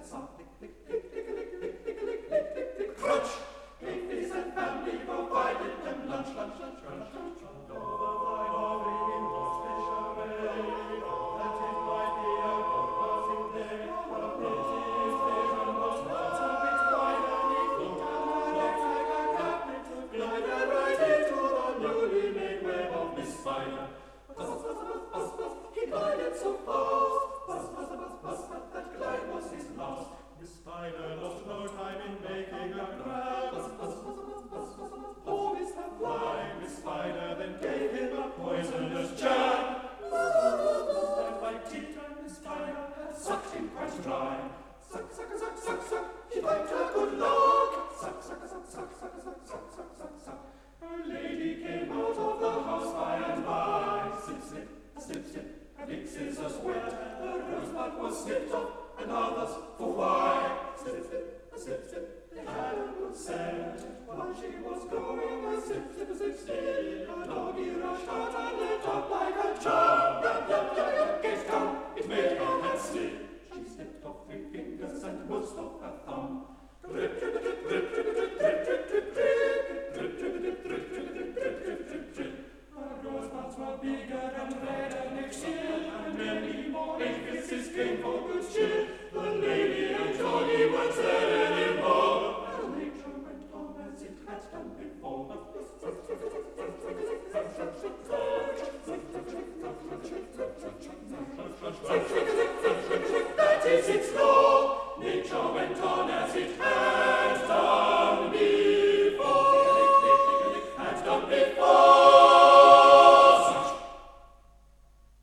Crunch! Babies and family provided them lunch, lunch, lunch, crunch, crunch, crunch. Over wine, over in lost fish array, that it might be a good passing day. A British vision was once a bit wider, he flew down her legs like a cabinet to glide her right into the newly made web of Miss Spider. Buzz, buzz, buzz, buzz, buzz, he glided so fast. Buzz, buzz, buzz, buzz, but that glide was his last. Miss Spider lost no time in making a grab. Buzz, buzz, buzz, buzz, buzz, buzz, buzz, poor Mr. Fly. Miss Spider then gave him a poisonous jab. And by tea time Miss Spider had sucked him quite dry. Suck, suck, suck, suck, suck, she thanked her good luck. Suck, suck, suck, suck, suck, suck, suck, suck, suck, suck. Her lady came out of the house by and by. Slip, slip, slip, slip, her big scissors wet. Her rosebud was snipped off, and others for why. Slip, slip, slip, slip, they had a good set. While she was going a slip, slip, slip, slip, a doggy rushed out and lit up like a charm. Yum, yum, yum, yum, get down, it made her hand slip. She slipped off 3 fingers and most of her thumb. Drip, drip, drip, drip, drip, drip, drip, drip, drip, drip, drip, drip, drip, drip, drip, drip, drip, drip, drip. Her rosebuds were bigger and redder next year, and many more aphids came for good cheer. The lady and Johnny weren't there anymore. Her nature went on as it had done before. That is its law. Nature went on as it had